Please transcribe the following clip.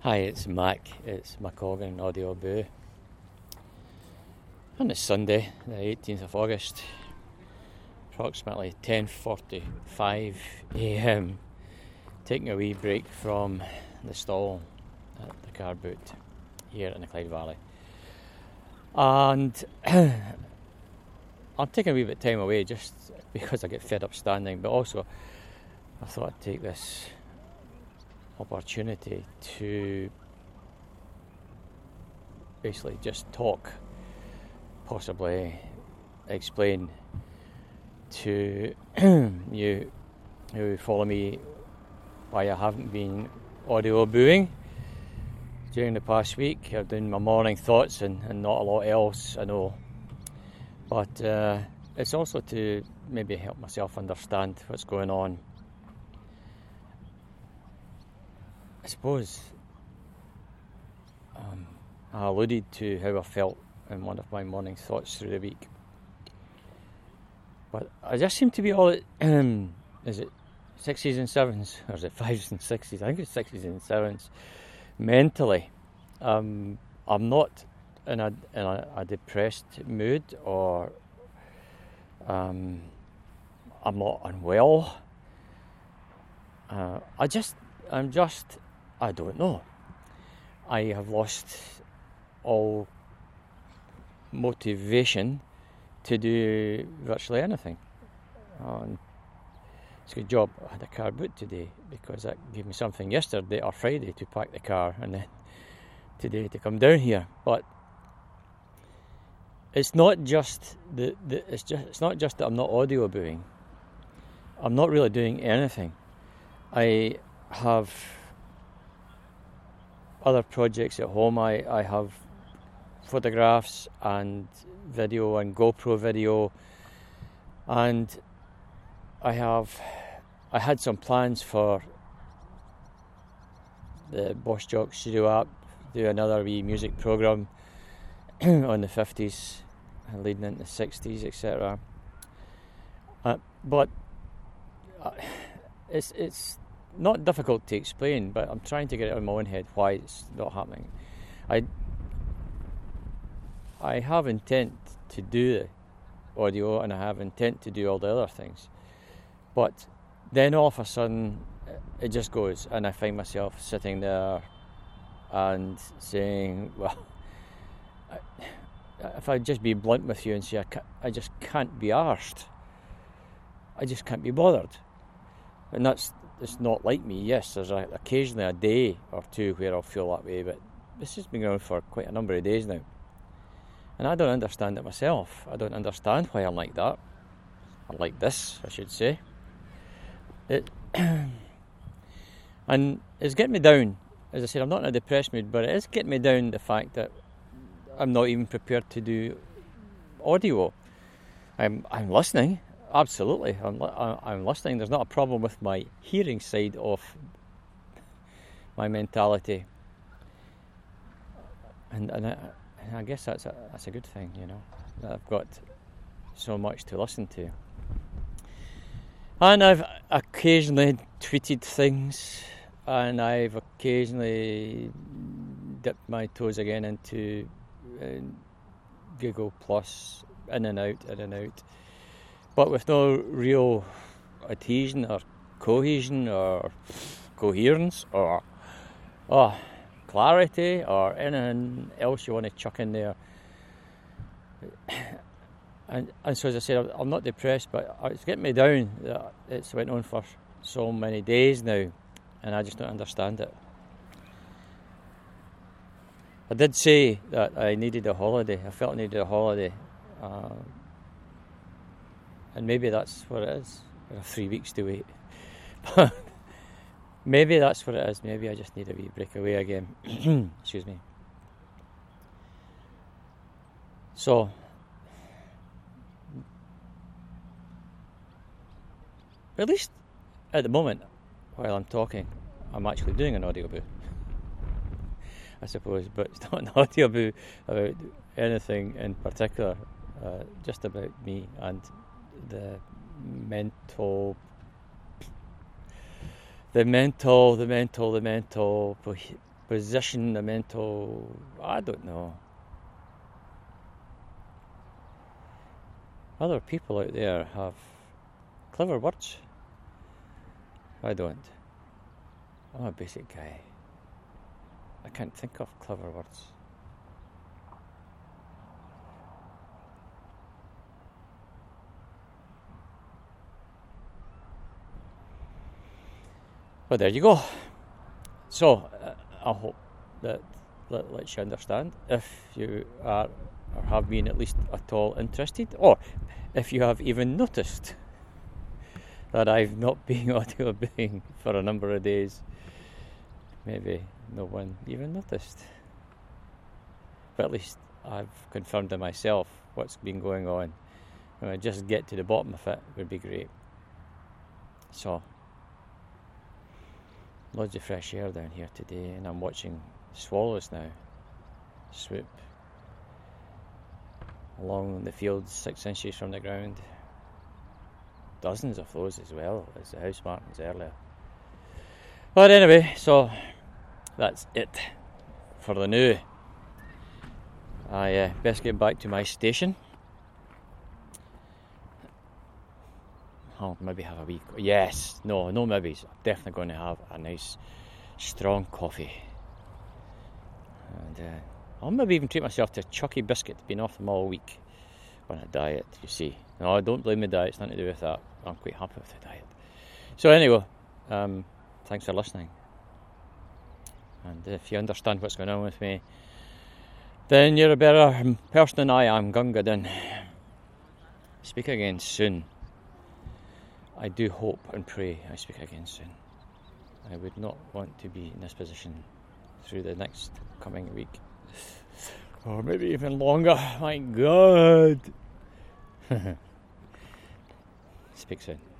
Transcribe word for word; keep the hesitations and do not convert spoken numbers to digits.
Hi, it's Mac. It's McColgan Audio Boo. On this Sunday, the eighteenth of August, approximately ten forty-five a m, taking a wee break from the stall at the car boot here in the Clyde Valley. And I'm taking a wee bit of time away just because I get fed up standing, but also I thought I'd take this opportunity to basically just talk, possibly explain to you who follow me why I haven't been audio booing during the past week. I've done my morning thoughts and, and not a lot else, I know, but uh, it's also to maybe help myself understand what's going on. I suppose um, I alluded to how I felt in one of my morning thoughts through the week. But I just seem to be all, um, is it sixes and sevens, or is it fives and sixes? I think it's sixes and sevens. Mentally, um, I'm not in a, in a, a depressed mood, or um, I'm not unwell. Uh, I just, I'm just... I don't know. I have lost all motivation to do virtually anything. Um, it's a good job I had a car boot today, because that gave me something yesterday or Friday to pack the car, and then today to come down here. But it's not just the, the it's just it's not just that I'm not audio booing. I'm not really doing anything. I have other projects at home. I, I have photographs and video and GoPro video, and I have I had some plans for the Boss Jock Studio app, do another wee music programme on the fifties and leading into the sixties, et cetera. Uh, but uh, it's it's not difficult to explain, but I'm trying to get it out of my own head why it's not happening. I I have intent to do the audio, and I have intent to do all the other things, but then all of a sudden it just goes, and I find myself sitting there and saying, well, I, if I just be blunt with you and say I, ca- I just can't be arsed, I just can't be bothered. And that's It's not like me. Yes, there's a, occasionally a day or two where I'll feel that way, but this has been going on for quite a number of days now. And I don't understand it myself. I don't understand why I'm like that. I'm like this, I should say. It and it's getting me down. As I said, I'm not in a depressed mood, but it is getting me down, the fact that I'm not even prepared to do audio. I'm I'm listening. Absolutely, I'm, I'm listening. There's not a problem with my hearing side of my mentality, and and I, and I guess that's a that's a good thing, you know, that I've got so much to listen to. And I've occasionally tweeted things, and I've occasionally dipped my toes again into uh, Google Plus, in and out, in and out. But with no real adhesion or cohesion or coherence or oh, clarity or anything else you want to chuck in there. And, and so, as I said, I'm not depressed, but it's getting me down that it's went on for so many days now, and I just don't understand it. I did say that I needed a holiday. I felt I needed a holiday. Uh, And maybe that's what it is. I have three weeks to wait. But maybe that's what it is. Maybe I just need a wee break away again. Excuse me. So, at least at the moment, while I'm talking, I'm actually doing an audio boo, I suppose. But it's not an audio boo about anything in particular, uh, just about me and the mental, the mental, the mental, the mental position, the mental, I don't know. Other people out there have clever words. I don't. I'm a basic guy. I can't think of clever words. But there you go. So, uh, I hope that that lets you understand if you are or have been at least at all interested, or if you have even noticed that I've not been audio being for a number of days. Maybe no one even noticed. But at least I've confirmed to myself what's been going on. When I just get to the bottom of it, would be great. So, loads of fresh air down here today, and I'm watching swallows now swoop along the fields six inches from the ground. Dozens of those as well as the house martins earlier. But anyway, so that's it for the new. I uh, best get back to my station. I'll maybe have a wee... Yes, no, no maybes. I'm definitely going to have a nice, strong coffee. And uh, I'll maybe even treat myself to a Chucky biscuit. Been off them all week on a diet, you see. No, don't blame the diet. It's nothing to do with that. I'm quite happy with the diet. So anyway, um, thanks for listening. And if you understand what's going on with me, then you're a better person than I am, Gunga Din. Speak again soon. I do hope and pray I speak again soon. I would not want to be in this position through the next coming week. Or maybe even longer. My God. Speak soon.